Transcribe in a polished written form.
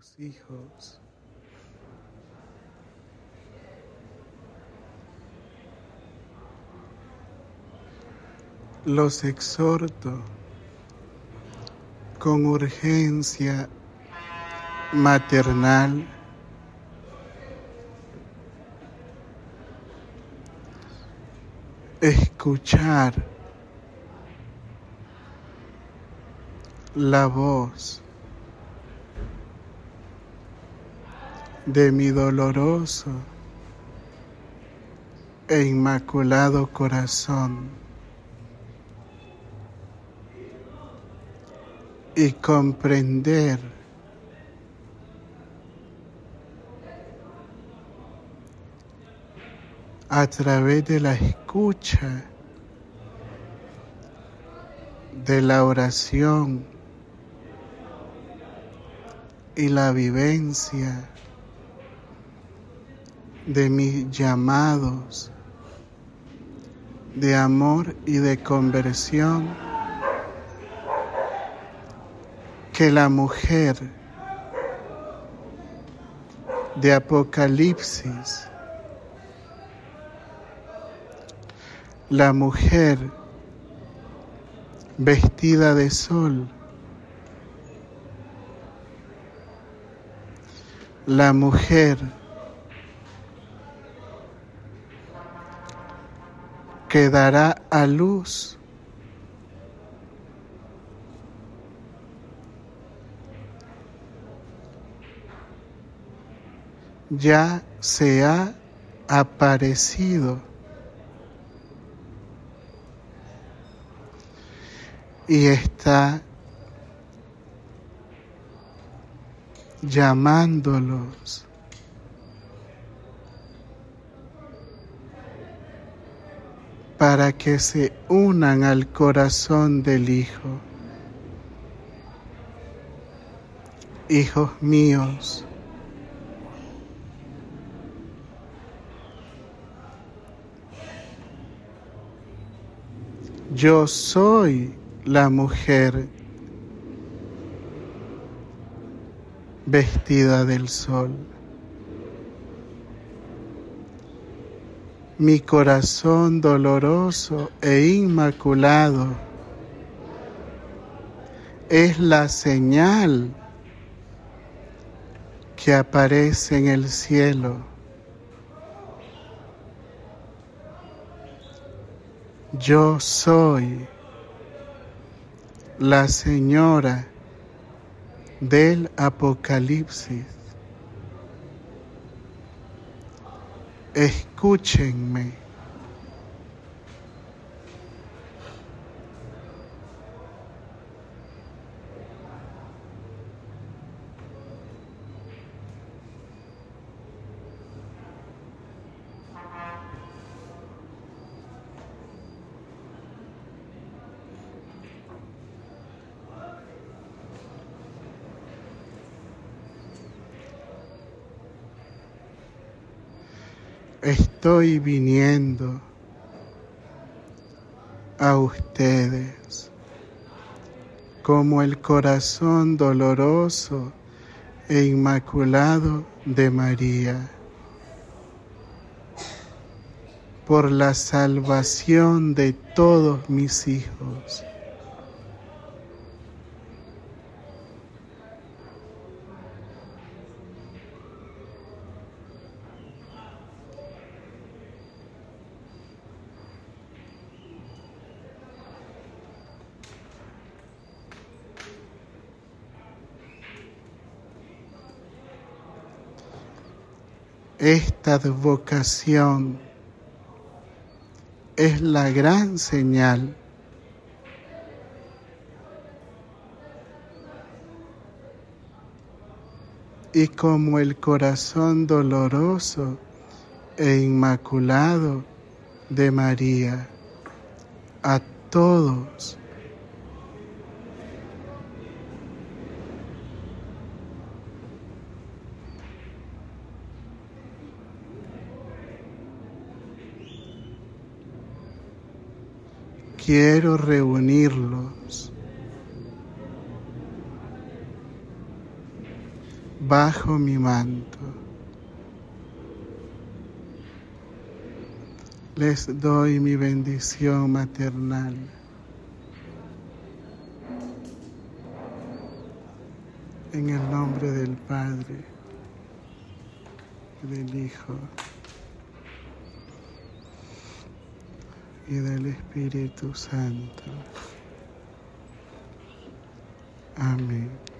tus hijos. Los exhorto con urgencia maternal escuchar la voz de mi doloroso e inmaculado corazón y comprender a través de la escucha de la oración y la vivencia de mis llamados de amor y de conversión, que la mujer de Apocalipsis, la mujer vestida de sol, la mujer que dará a luz ya se ha aparecido y está llamándolos para que se unan al corazón del Hijo. Hijos míos, yo soy la mujer vestida del sol. Mi corazón doloroso e inmaculado es la señal que aparece en el cielo. Yo soy la señora del Apocalipsis. Escúchenme. Estoy viniendo a ustedes como el corazón doloroso e inmaculado de María, por la salvación de todos mis hijos. Esta advocación es la gran señal y como el corazón doloroso e inmaculado de María, a todos quiero reunirlos bajo mi manto. Les doy mi bendición maternal. En el nombre del Padre, del Hijo y del Espíritu Santo. Amén.